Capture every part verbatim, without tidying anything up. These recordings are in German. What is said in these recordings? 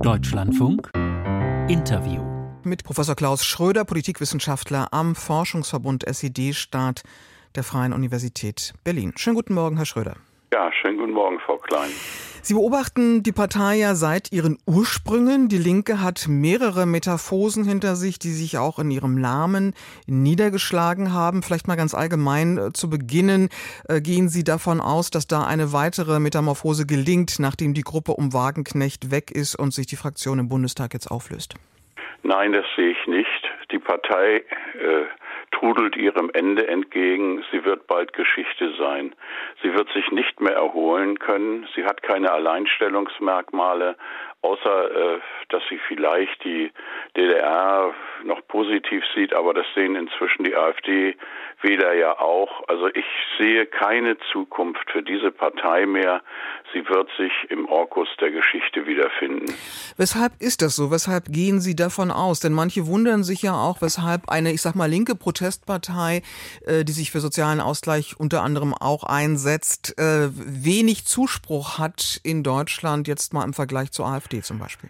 Deutschlandfunk Interview mit Professor Klaus Schröder, Politikwissenschaftler am Forschungsverbund S E D-Staat der Freien Universität Berlin. Schönen guten Morgen, Herr Schröder. Ja, schönen guten Morgen, Frau Klein. Sie beobachten die Partei ja seit ihren Ursprüngen. Die Linke hat mehrere Metamorphosen hinter sich, die sich auch in ihrem Namen niedergeschlagen haben. Vielleicht mal ganz allgemein äh, zu beginnen. Äh, gehen Sie davon aus, dass da eine weitere Metamorphose gelingt, nachdem die Gruppe um Wagenknecht weg ist und sich die Fraktion im Bundestag jetzt auflöst? Nein, das sehe ich nicht. Die Partei äh, trudelt ihrem Ende entgegen. Sie wird bald Geschichte sein. Sie wird sich nicht mehr erholen können. Sie hat keine Alleinstellungsmerkmale, außer äh, dass sie vielleicht die D D R noch positiv sieht, aber das sehen inzwischen die AfD-Wähler ja auch. Also ich sehe keine Zukunft für diese Partei mehr. Sie wird sich im Orkus der Geschichte wiederfinden. Weshalb ist das so? Weshalb gehen Sie davon aus? Denn manche wundern sich ja auch, weshalb eine, ich sag mal, linke Protestpartei, äh, die sich für sozialen Ausgleich unter anderem auch einsetzt, äh, wenig Zuspruch hat in Deutschland, jetzt mal im Vergleich zur AfD zum Beispiel.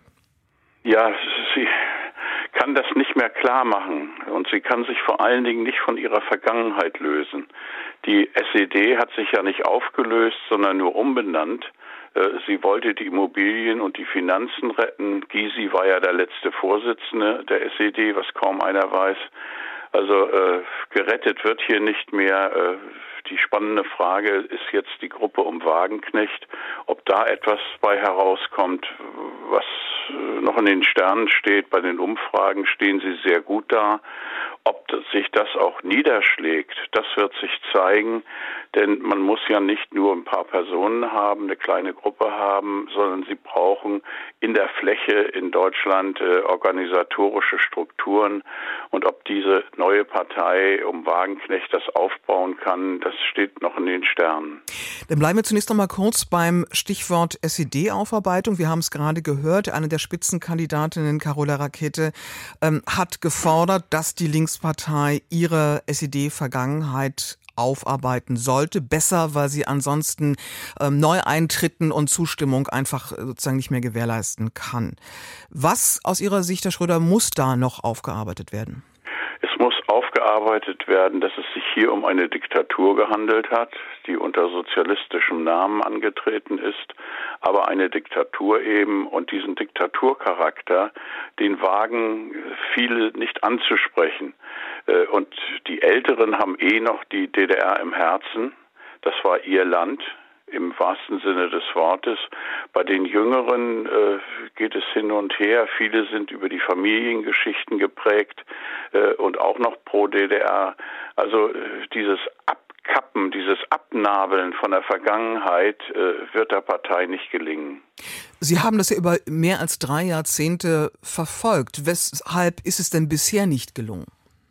Ja, sie kann das nicht mehr klar machen und sie kann sich vor allen Dingen nicht von ihrer Vergangenheit lösen. Die S E D hat sich ja nicht aufgelöst, sondern nur umbenannt. Sie wollte die Immobilien und die Finanzen retten. Gysi war ja der letzte Vorsitzende der S E D, was kaum einer weiß. Also äh, gerettet wird hier nicht mehr. Äh, die spannende Frage ist jetzt die Gruppe um Wagenknecht, ob da etwas bei herauskommt, was äh, noch in den Sternen steht. Bei den Umfragen stehen sie sehr gut da. Ob das, sich das auch niederschlägt, das wird sich zeigen, denn man muss ja nicht nur ein paar Personen haben, eine kleine Gruppe haben, sondern sie brauchen in der Fläche in Deutschland äh, organisatorische Strukturen. Und ob diese neue Partei um Wagenknecht das aufbauen kann, das steht noch in den Sternen. Dann bleiben wir zunächst noch mal kurz beim Stichwort S E D-Aufarbeitung. Wir haben es gerade gehört, eine der Spitzenkandidatinnen, Carola Rackete, ähm, hat gefordert, dass die Linkspartei ihre S E D-Vergangenheit aufarbeiten sollte. Besser, weil sie ansonsten ähm, Neueintritten und Zustimmung einfach äh, sozusagen nicht mehr gewährleisten kann. Was aus Ihrer Sicht, Herr Schröder, muss da noch aufgearbeitet werden? Es muss aufgearbeitet werden, dass es sich hier um eine Diktatur gehandelt hat, die unter sozialistischem Namen angetreten ist, aber eine Diktatur eben, und diesen Diktaturcharakter, den wagen viele nicht anzusprechen. Und die Älteren haben eh noch die D D R im Herzen, das war ihr Land, im wahrsten Sinne des Wortes. Bei den Jüngeren äh, geht es hin und her. Viele sind über die Familiengeschichten geprägt äh, und auch noch pro D D R. Also äh, dieses Abkappen, dieses Abnabeln von der Vergangenheit äh, wird der Partei nicht gelingen. Sie haben das ja über mehr als drei Jahrzehnte verfolgt. Weshalb ist es denn bisher nicht gelungen?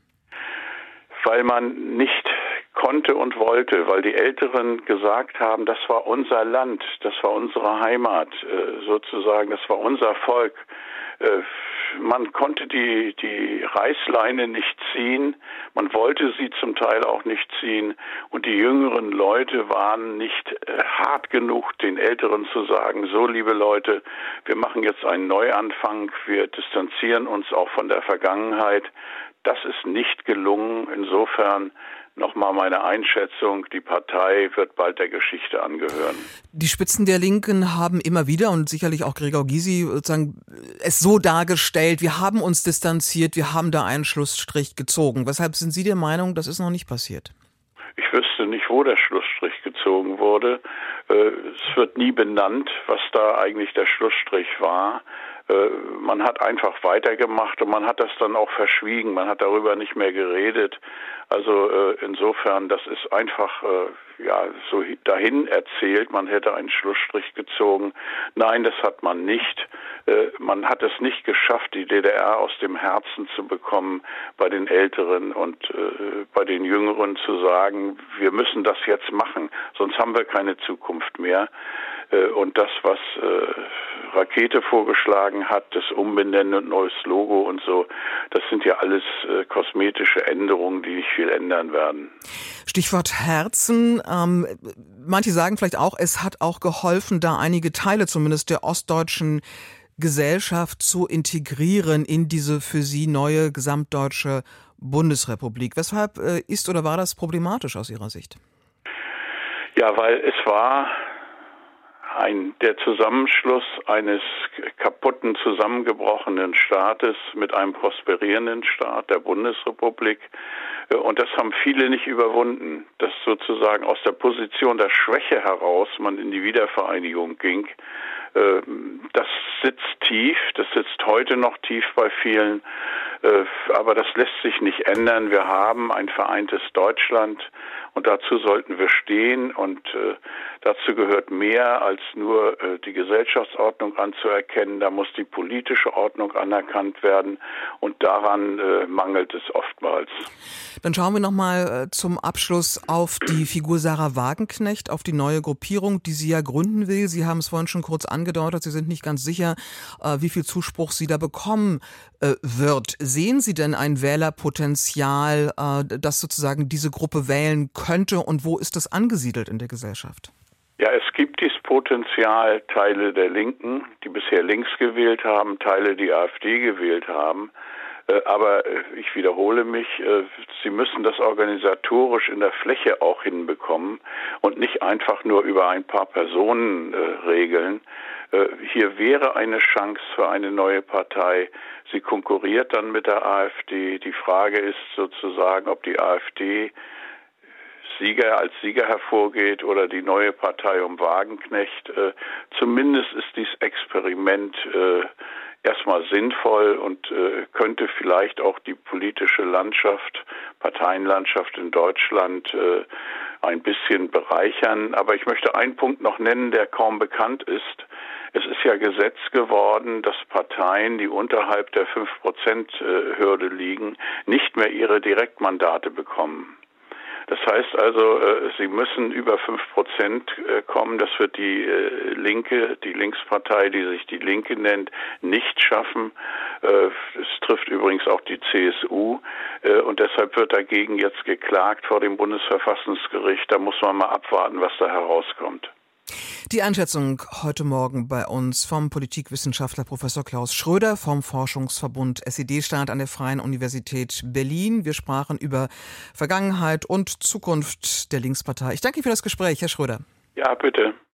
Weil man nicht konnte und wollte, weil die Älteren gesagt haben, das war unser Land, das war unsere Heimat, äh, sozusagen, das war unser Volk. Äh, man konnte die, die Reißleine nicht ziehen, man wollte sie zum Teil auch nicht ziehen und die jüngeren Leute waren nicht äh, hart genug, den Älteren zu sagen, so liebe Leute, wir machen jetzt einen Neuanfang, wir distanzieren uns auch von der Vergangenheit. Das ist nicht gelungen, insofern nochmal meine Einschätzung, die Partei wird bald der Geschichte angehören. Die Spitzen der Linken haben immer wieder und sicherlich auch Gregor Gysi sozusagen es so dargestellt, wir haben uns distanziert, wir haben da einen Schlussstrich gezogen. Weshalb sind Sie der Meinung, das ist noch nicht passiert? Ich wüsste nicht, wo der Schlussstrich gezogen wurde. Es wird nie benannt, was da eigentlich der Schlussstrich war. Man hat einfach weitergemacht und man hat das dann auch verschwiegen. Man hat darüber nicht mehr geredet. Also äh, insofern, das ist einfach äh, ja so dahin erzählt. Man hätte einen Schlussstrich gezogen. Nein, das hat man nicht. Äh, man hat es nicht geschafft, die D D R aus dem Herzen zu bekommen bei den Älteren und äh, bei den Jüngeren zu sagen, wir müssen das jetzt machen, sonst haben wir keine Zukunft mehr. Und das, was äh, Rackete vorgeschlagen hat, das Umbenennen und neues Logo und so, das sind ja alles äh, kosmetische Änderungen, die nicht viel ändern werden. Stichwort Herzen. Ähm, manche sagen vielleicht auch, es hat auch geholfen, da einige Teile zumindest der ostdeutschen Gesellschaft zu integrieren in diese für Sie neue gesamtdeutsche Bundesrepublik. Weshalb äh, ist oder war das problematisch aus Ihrer Sicht? Ja, weil es war ein, der Zusammenschluss eines kaputten, zusammengebrochenen Staates mit einem prosperierenden Staat, der Bundesrepublik. Und das haben viele nicht überwunden, dass sozusagen aus der Position der Schwäche heraus man in die Wiedervereinigung ging. Das sitzt tief, das sitzt heute noch tief bei vielen, aber das lässt sich nicht ändern. Wir haben ein vereintes Deutschland und dazu sollten wir stehen und dazu gehört mehr als nur die Gesellschaftsordnung anzuerkennen. Da muss die politische Ordnung anerkannt werden und daran mangelt es oftmals. Dann schauen wir nochmal zum Abschluss auf die Figur Sarah Wagenknecht, auf die neue Gruppierung, die sie ja gründen will. Sie haben es vorhin schon kurz angedeutet, Sie sind nicht ganz sicher, wie viel Zuspruch sie da bekommen wird. Sehen Sie denn ein Wählerpotenzial, das sozusagen diese Gruppe wählen könnte und wo ist das angesiedelt in der Gesellschaft? Ja, es gibt dieses Potenzial, Teile der Linken, die bisher links gewählt haben, Teile, die AfD gewählt haben. Aber ich wiederhole mich, Sie müssen das organisatorisch in der Fläche auch hinbekommen und nicht einfach nur über ein paar Personen regeln. Hier wäre eine Chance für eine neue Partei. Sie konkurriert dann mit der AfD. Die Frage ist sozusagen, ob die AfD Sieger als Sieger hervorgeht oder die neue Partei um Wagenknecht. Zumindest ist dieses Experiment erstmal sinnvoll und äh, könnte vielleicht auch die politische Landschaft, Parteienlandschaft in Deutschland äh, ein bisschen bereichern. Aber ich möchte einen Punkt noch nennen, der kaum bekannt ist. Es ist ja Gesetz geworden, dass Parteien, die unterhalb der fünf Prozent Hürde liegen, nicht mehr ihre Direktmandate bekommen. Das heißt also, sie müssen über fünf Prozent kommen. Das wird die Linke, die Linkspartei, die sich die Linke nennt, nicht schaffen. Es trifft übrigens auch die C S U. Und deshalb wird dagegen jetzt geklagt vor dem Bundesverfassungsgericht. Da muss man mal abwarten, was da herauskommt. Die Einschätzung heute Morgen bei uns vom Politikwissenschaftler Professor Klaus Schröder vom Forschungsverbund S E D-Staat an der Freien Universität Berlin. Wir sprachen über Vergangenheit und Zukunft der Linkspartei. Ich danke Ihnen für das Gespräch, Herr Schröder. Ja, bitte.